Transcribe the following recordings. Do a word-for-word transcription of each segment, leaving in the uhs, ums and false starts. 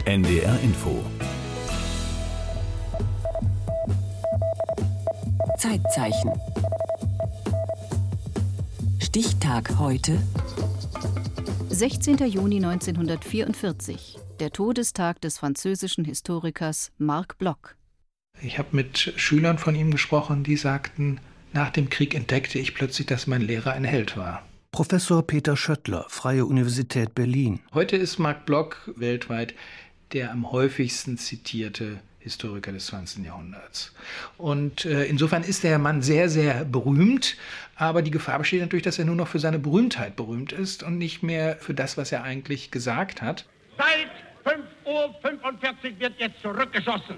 N D R Info. Zeitzeichen. Stichtag heute. sechzehnter Juni neunzehnhundertvierundvierzig, der Todestag des französischen Historikers Marc Bloch. Ich habe mit Schülern von ihm gesprochen, die sagten, nach dem Krieg entdeckte ich plötzlich, dass mein Lehrer ein Held war. Professor Peter Schöttler, Freie Universität Berlin. Heute ist Marc Bloch weltweit der am häufigsten zitierte Historiker des zwanzigsten Jahrhunderts. Und äh, insofern ist der Mann sehr, sehr berühmt, aber die Gefahr besteht natürlich, dass er nur noch für seine Berühmtheit berühmt ist und nicht mehr für das, was er eigentlich gesagt hat. Seit fünf Uhr fünfundvierzig wird jetzt zurückgeschossen.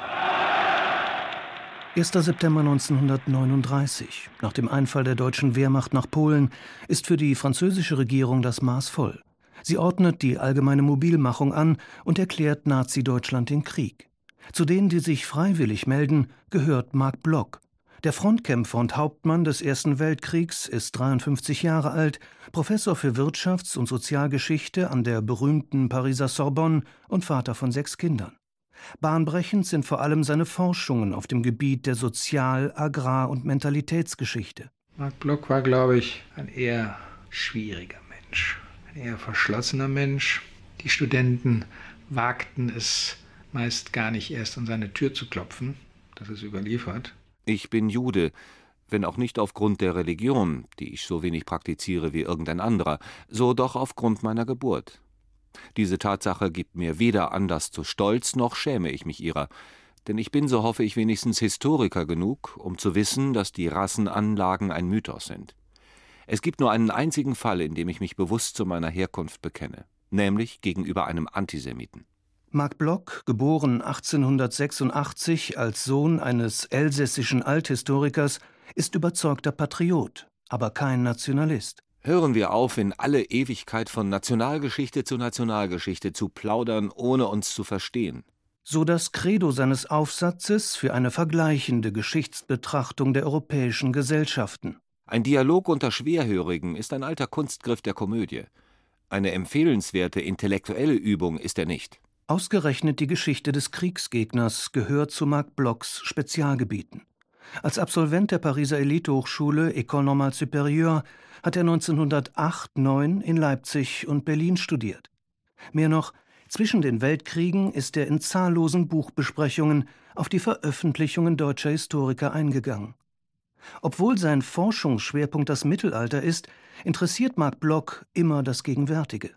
erster September neunzehnhundertneununddreißig. Nach dem Einfall der deutschen Wehrmacht nach Polen ist für die französische Regierung das Maß voll. Sie ordnet die allgemeine Mobilmachung an und erklärt Nazi-Deutschland den Krieg. Zu denen, die sich freiwillig melden, gehört Marc Bloch. Der Frontkämpfer und Hauptmann des Ersten Weltkriegs ist dreiundfünfzig Jahre alt, Professor für Wirtschafts- und Sozialgeschichte an der berühmten Pariser Sorbonne und Vater von sechs Kindern. Bahnbrechend sind vor allem seine Forschungen auf dem Gebiet der Sozial-, Agrar- und Mentalitätsgeschichte. Marc Bloch war, glaube ich, ein eher schwieriger Mensch, ein eher verschlossener Mensch. Die Studenten wagten es meist gar nicht erst an seine Tür zu klopfen, das ist überliefert. Ich bin Jude, wenn auch nicht aufgrund der Religion, die ich so wenig praktiziere wie irgendein anderer, so doch aufgrund meiner Geburt. Diese Tatsache gibt mir weder Anlass zu Stolz, noch schäme ich mich ihrer, denn ich bin, so hoffe ich, wenigstens Historiker genug, um zu wissen, dass die Rassenanlagen ein Mythos sind. Es gibt nur einen einzigen Fall, in dem ich mich bewusst zu meiner Herkunft bekenne, nämlich gegenüber einem Antisemiten. Marc Bloch, geboren achtzehnhundertsechsundachtzig als Sohn eines elsässischen Althistorikers, ist überzeugter Patriot, aber kein Nationalist. Hören wir auf, in alle Ewigkeit von Nationalgeschichte zu Nationalgeschichte zu plaudern, ohne uns zu verstehen. So das Credo seines Aufsatzes für eine vergleichende Geschichtsbetrachtung der europäischen Gesellschaften. Ein Dialog unter Schwerhörigen ist ein alter Kunstgriff der Komödie. Eine empfehlenswerte intellektuelle Übung ist er nicht. Ausgerechnet die Geschichte des Kriegsgegners gehört zu Marc Blochs Spezialgebieten. Als Absolvent der Pariser Elitehochschule École Normale Supérieure hat er neunzehnhundertacht neun in Leipzig und Berlin studiert. Mehr noch, zwischen den Weltkriegen ist er in zahllosen Buchbesprechungen auf die Veröffentlichungen deutscher Historiker eingegangen. Obwohl sein Forschungsschwerpunkt das Mittelalter ist, interessiert Marc Bloch immer das Gegenwärtige.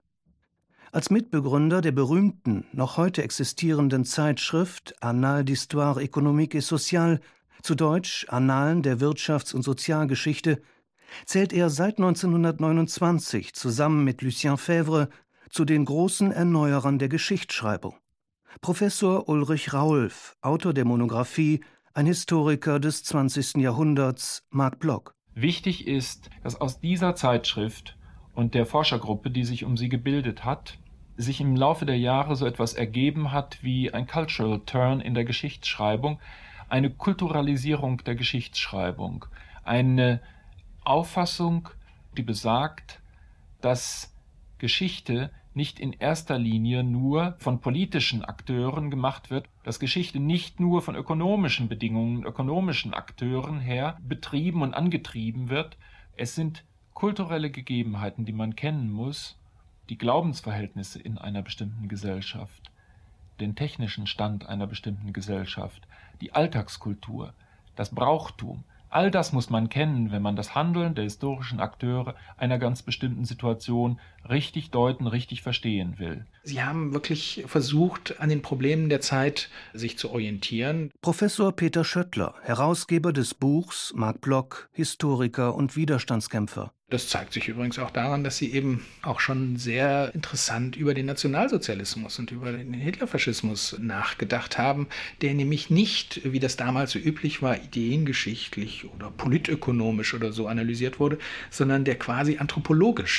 Als Mitbegründer der berühmten, noch heute existierenden Zeitschrift Annales d'Histoire économique et sociale, zu Deutsch Annalen der Wirtschafts- und Sozialgeschichte, zählt er seit neunzehnhundertneunundzwanzig zusammen mit Lucien Febvre zu den großen Erneuerern der Geschichtsschreibung. Professor Ulrich Raulf, Autor der Monographie Ein Historiker des zwanzigsten Jahrhunderts, Marc Bloch. Wichtig ist, dass aus dieser Zeitschrift und der Forschergruppe, die sich um sie gebildet hat, sich im Laufe der Jahre so etwas ergeben hat wie ein Cultural Turn in der Geschichtsschreibung, eine Kulturalisierung der Geschichtsschreibung, eine Auffassung, die besagt, dass Geschichte nicht in erster Linie nur von politischen Akteuren gemacht wird, dass Geschichte nicht nur von ökonomischen Bedingungen, ökonomischen Akteuren her betrieben und angetrieben wird. Es sind kulturelle Gegebenheiten, die man kennen muss, die Glaubensverhältnisse in einer bestimmten Gesellschaft, den technischen Stand einer bestimmten Gesellschaft, die Alltagskultur, das Brauchtum. All das muss man kennen, wenn man das Handeln der historischen Akteure einer ganz bestimmten Situation richtig deuten, richtig verstehen will. Sie haben wirklich versucht, an den Problemen der Zeit sich zu orientieren. Professor Peter Schöttler, Herausgeber des Buchs Marc Bloch, Historiker und Widerstandskämpfer. Das zeigt sich übrigens auch daran, dass sie eben auch schon sehr interessant über den Nationalsozialismus und über den Hitlerfaschismus nachgedacht haben, der nämlich nicht, wie das damals so üblich war, ideengeschichtlich oder politökonomisch oder so analysiert wurde, sondern der quasi anthropologisch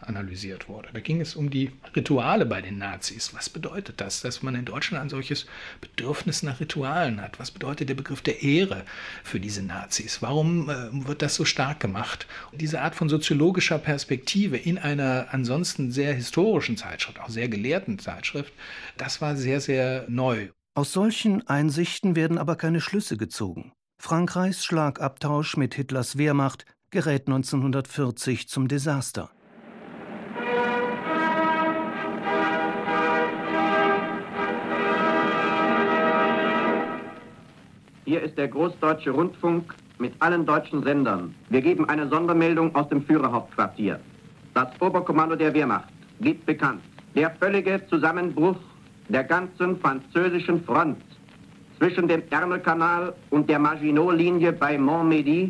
analysiert wurde. Da ging es um die Rituale bei den Nazis. Was bedeutet das, dass man in Deutschland ein solches Bedürfnis nach Ritualen hat? Was bedeutet der Begriff der Ehre für diese Nazis? Warum äh, wird das so stark gemacht? Und diese Art von soziologischer Perspektive in einer ansonsten sehr historischen Zeitschrift, auch sehr gelehrten Zeitschrift, das war sehr, sehr neu. Aus solchen Einsichten werden aber keine Schlüsse gezogen. Frankreichs Schlagabtausch mit Hitlers Wehrmacht gerät neunzehnhundertvierzig zum Desaster. Hier ist der Großdeutsche Rundfunk mit allen deutschen Sendern. Wir geben eine Sondermeldung aus dem Führerhauptquartier. Das Oberkommando der Wehrmacht gibt bekannt, der völlige Zusammenbruch der ganzen französischen Front zwischen dem Ärmelkanal und der Maginot-Linie bei Montmedy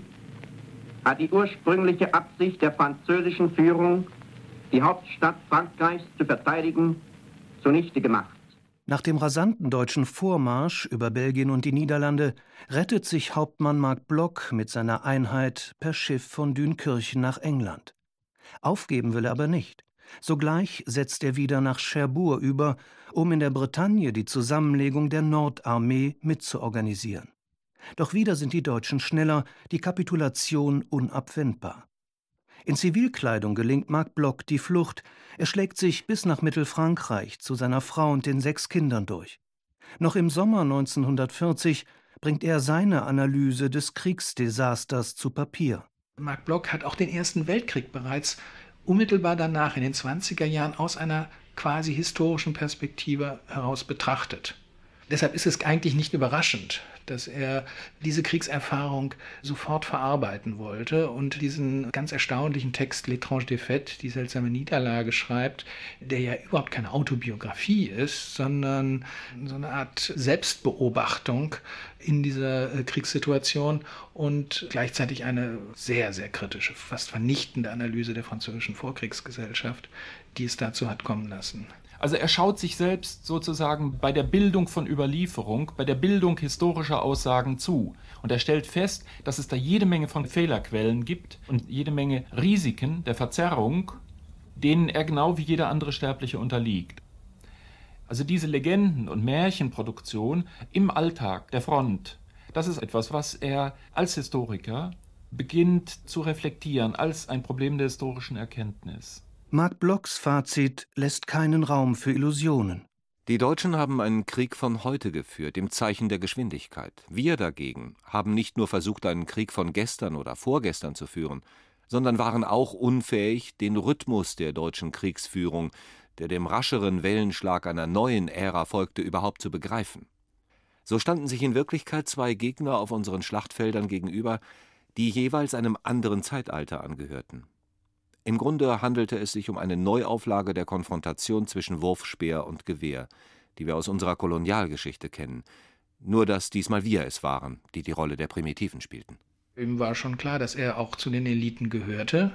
hat die ursprüngliche Absicht der französischen Führung, die Hauptstadt Frankreichs zu verteidigen, zunichte gemacht. Nach dem rasanten deutschen Vormarsch über Belgien und die Niederlande rettet sich Hauptmann Marc Bloch mit seiner Einheit per Schiff von Dünkirchen nach England. Aufgeben will er aber nicht. Sogleich setzt er wieder nach Cherbourg über, um in der Bretagne die Zusammenlegung der Nordarmee mitzuorganisieren. Doch wieder sind die Deutschen schneller, die Kapitulation unabwendbar. In Zivilkleidung gelingt Marc Bloch die Flucht. Er schlägt sich bis nach Mittelfrankreich zu seiner Frau und den sechs Kindern durch. Noch im Sommer neunzehnhundertvierzig bringt er seine Analyse des Kriegsdesasters zu Papier. Marc Bloch hat auch den Ersten Weltkrieg bereits unmittelbar danach in den zwanziger Jahren aus einer quasi historischen Perspektive heraus betrachtet. Deshalb ist es eigentlich nicht überraschend, dass er diese Kriegserfahrung sofort verarbeiten wollte und diesen ganz erstaunlichen Text L'étrange défaite, die seltsame Niederlage, schreibt, der ja überhaupt keine Autobiografie ist, sondern so eine Art Selbstbeobachtung in dieser Kriegssituation und gleichzeitig eine sehr, sehr kritische, fast vernichtende Analyse der französischen Vorkriegsgesellschaft, die es dazu hat kommen lassen. Also er schaut sich selbst sozusagen bei der Bildung von Überlieferung, bei der Bildung historischer Aussagen zu. Und er stellt fest, dass es da jede Menge von Fehlerquellen gibt und jede Menge Risiken der Verzerrung, denen er genau wie jeder andere Sterbliche unterliegt. Also diese Legenden- und Märchenproduktion im Alltag der Front, das ist etwas, was er als Historiker beginnt zu reflektieren, als ein Problem der historischen Erkenntnis. Marc Blochs Fazit lässt keinen Raum für Illusionen. Die Deutschen haben einen Krieg von heute geführt, im Zeichen der Geschwindigkeit. Wir dagegen haben nicht nur versucht, einen Krieg von gestern oder vorgestern zu führen, sondern waren auch unfähig, den Rhythmus der deutschen Kriegsführung, der dem rascheren Wellenschlag einer neuen Ära folgte, überhaupt zu begreifen. So standen sich in Wirklichkeit zwei Gegner auf unseren Schlachtfeldern gegenüber, die jeweils einem anderen Zeitalter angehörten. Im Grunde handelte es sich um eine Neuauflage der Konfrontation zwischen Wurfspeer und Gewehr, die wir aus unserer Kolonialgeschichte kennen. Nur dass diesmal wir es waren, die die Rolle der Primitiven spielten. Ihm war schon klar, dass er auch zu den Eliten gehörte.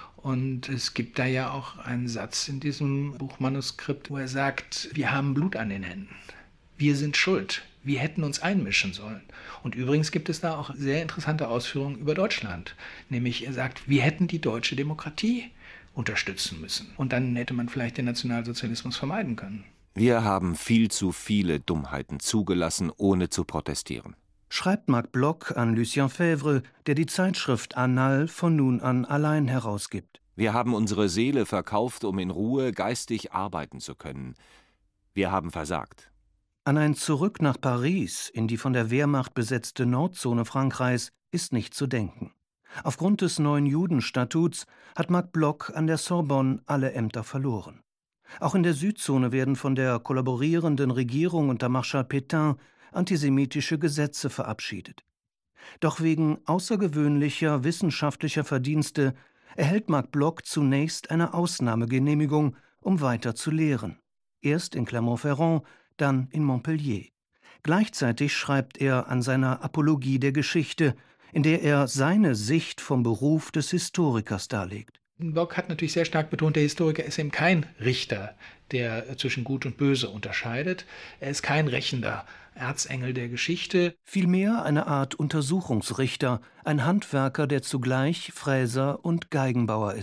Und es gibt da ja auch einen Satz in diesem Buchmanuskript, wo er sagt, wir haben Blut an den Händen. Wir sind schuld. Wir hätten uns einmischen sollen. Und übrigens gibt es da auch sehr interessante Ausführungen über Deutschland. Nämlich er sagt, wir hätten die deutsche Demokratie unterstützen müssen. Und dann hätte man vielleicht den Nationalsozialismus vermeiden können. Wir haben viel zu viele Dummheiten zugelassen, ohne zu protestieren. Schreibt Marc Bloch an Lucien Febvre, der die Zeitschrift Annales von nun an allein herausgibt. Wir haben unsere Seele verkauft, um in Ruhe geistig arbeiten zu können. Wir haben versagt. An ein Zurück nach Paris, in die von der Wehrmacht besetzte Nordzone Frankreichs, ist nicht zu denken. Aufgrund des neuen Judenstatuts hat Marc Bloch an der Sorbonne alle Ämter verloren. Auch in der Südzone werden von der kollaborierenden Regierung unter Marschall Pétain antisemitische Gesetze verabschiedet. Doch wegen außergewöhnlicher wissenschaftlicher Verdienste erhält Marc Bloch zunächst eine Ausnahmegenehmigung, um weiter zu lehren. Erst in Clermont-Ferrand, dann in Montpellier. Gleichzeitig schreibt er an seiner Apologie der Geschichte, in der er seine Sicht vom Beruf des Historikers darlegt. Bloch hat natürlich sehr stark betont, der Historiker ist eben kein Richter, der zwischen Gut und Böse unterscheidet. Er ist kein rächender Erzengel der Geschichte. Vielmehr eine Art Untersuchungsrichter, ein Handwerker, der zugleich Fräser und Geigenbauer ist.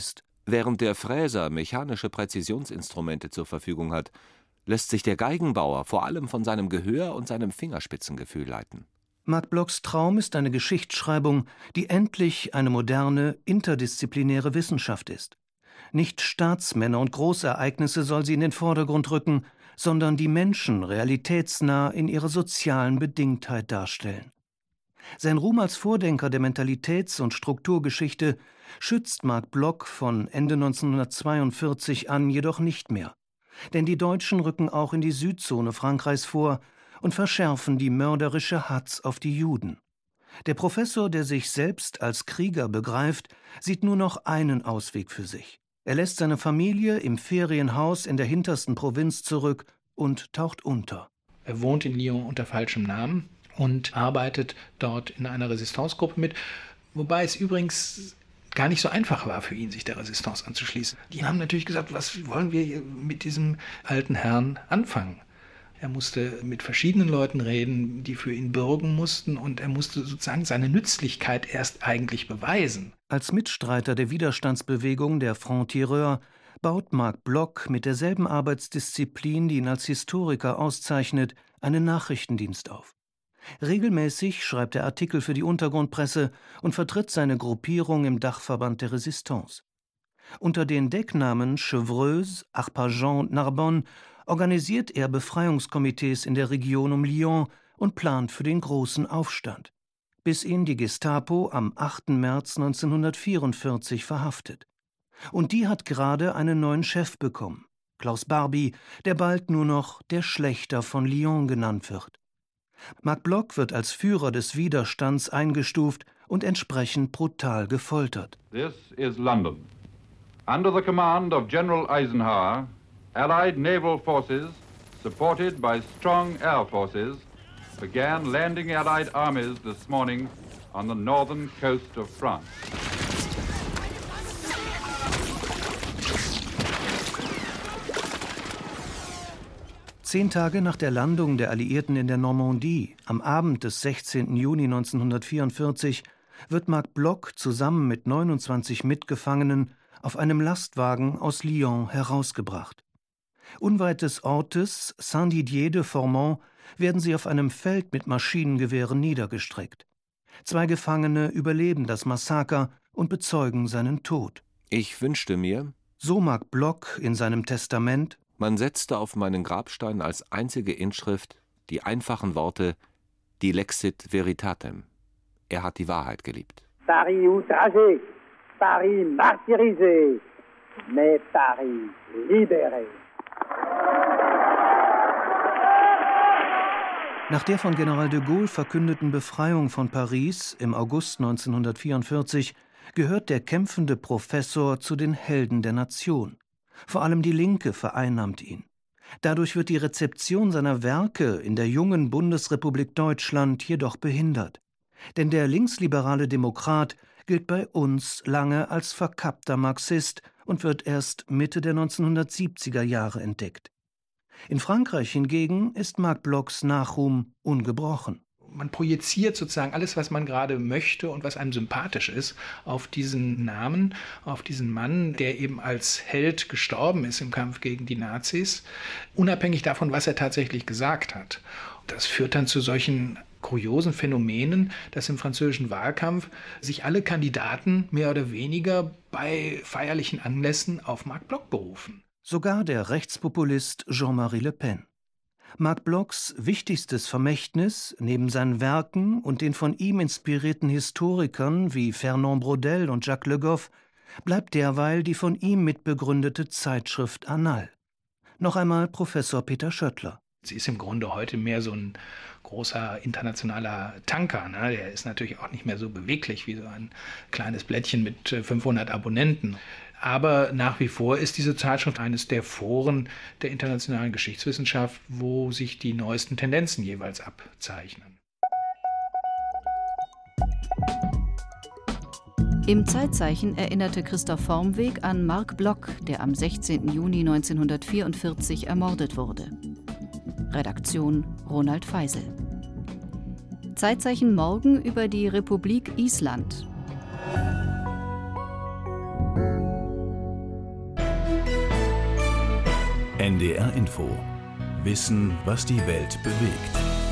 Während der Fräser mechanische Präzisionsinstrumente zur Verfügung hat, lässt sich der Geigenbauer vor allem von seinem Gehör und seinem Fingerspitzengefühl leiten. Marc Blocks Traum ist eine Geschichtsschreibung, die endlich eine moderne, interdisziplinäre Wissenschaft ist. Nicht Staatsmänner und Großereignisse soll sie in den Vordergrund rücken, sondern die Menschen realitätsnah in ihrer sozialen Bedingtheit darstellen. Sein Ruhm als Vordenker der Mentalitäts- und Strukturgeschichte schützt Marc Bloch von Ende neunzehnhundertzweiundvierzig an jedoch nicht mehr. Denn die Deutschen rücken auch in die Südzone Frankreichs vor und verschärfen die mörderische Hatz auf die Juden. Der Professor, der sich selbst als Krieger begreift, sieht nur noch einen Ausweg für sich. Er lässt seine Familie im Ferienhaus in der hintersten Provinz zurück und taucht unter. Er wohnt in Lyon unter falschem Namen und arbeitet dort in einer Resistancegruppe mit, wobei es übrigens gar nicht so einfach war für ihn, sich der Resistance anzuschließen. Die haben natürlich gesagt, was wollen wir mit diesem alten Herrn anfangen? Er musste mit verschiedenen Leuten reden, die für ihn bürgen mussten, und er musste sozusagen seine Nützlichkeit erst eigentlich beweisen. Als Mitstreiter der Widerstandsbewegung der Francs-Tireurs baut Marc Bloch mit derselben Arbeitsdisziplin, die ihn als Historiker auszeichnet, einen Nachrichtendienst auf. Regelmäßig schreibt er Artikel für die Untergrundpresse und vertritt seine Gruppierung im Dachverband der Resistance. Unter den Decknamen Chevreuse, Arpajon und Narbonne organisiert er Befreiungskomitees in der Region um Lyon und plant für den großen Aufstand, bis ihn die Gestapo am achten März neunzehnhundertvierundvierzig verhaftet. Und die hat gerade einen neuen Chef bekommen, Klaus Barbie, der bald nur noch der Schlächter von Lyon genannt wird. Marc Bloch wird als Führer des Widerstands eingestuft und entsprechend brutal gefoltert. This is London. Under the command of General Eisenhower, Allied naval forces, supported by strong air forces, began landing Allied armies this morning on the northern coast of France. Zehn Tage nach der Landung der Alliierten in der Normandie, am Abend des sechzehnten Juni neunzehnhundertvierundvierzig, wird Marc Bloch zusammen mit neunundzwanzig Mitgefangenen auf einem Lastwagen aus Lyon herausgebracht. Unweit des Ortes Saint-Didier-de-Formant werden sie auf einem Feld mit Maschinengewehren niedergestreckt. Zwei Gefangene überleben das Massaker und bezeugen seinen Tod. Ich wünschte mir, so Marc Bloch in seinem Testament, man setzte auf meinen Grabstein als einzige Inschrift die einfachen Worte Dilexit Veritatem. Er hat die Wahrheit geliebt. Paris outragé, Paris martyrisé, mais Paris libéré. Nach der von General de Gaulle verkündeten Befreiung von Paris im August neunzehnhundertvierundvierzig gehört der kämpfende Professor zu den Helden der Nation. Vor allem die Linke vereinnahmt ihn. Dadurch wird die Rezeption seiner Werke in der jungen Bundesrepublik Deutschland jedoch behindert. Denn der linksliberale Demokrat gilt bei uns lange als verkappter Marxist und wird erst Mitte der neunzehnhundertsiebziger Jahre entdeckt. In Frankreich hingegen ist Marc Blochs Nachruhm ungebrochen. Man projiziert sozusagen alles, was man gerade möchte und was einem sympathisch ist, auf diesen Namen, auf diesen Mann, der eben als Held gestorben ist im Kampf gegen die Nazis, unabhängig davon, was er tatsächlich gesagt hat. Das führt dann zu solchen kuriosen Phänomenen, dass im französischen Wahlkampf sich alle Kandidaten mehr oder weniger bei feierlichen Anlässen auf Marc Bloch berufen. Sogar der Rechtspopulist Jean-Marie Le Pen. Marc Blochs wichtigstes Vermächtnis, neben seinen Werken und den von ihm inspirierten Historikern wie Fernand Braudel und Jacques Le Goff, bleibt derweil die von ihm mitbegründete Zeitschrift Annales. Noch einmal Professor Peter Schöttler. Sie ist im Grunde heute mehr so ein großer internationaler Tanker. Ne? Der ist natürlich auch nicht mehr so beweglich wie so ein kleines Blättchen mit fünfhundert Abonnenten. Aber nach wie vor ist diese Zeitschrift eines der Foren der internationalen Geschichtswissenschaft, wo sich die neuesten Tendenzen jeweils abzeichnen. Im Zeitzeichen erinnerte Christoph Vormweg an Marc Bloch, der am sechzehnten Juni neunzehnhundertvierundvierzig ermordet wurde. Redaktion Ronald Feisel. Zeitzeichen morgen über die Republik Island. N D R Info. Wissen, was die Welt bewegt.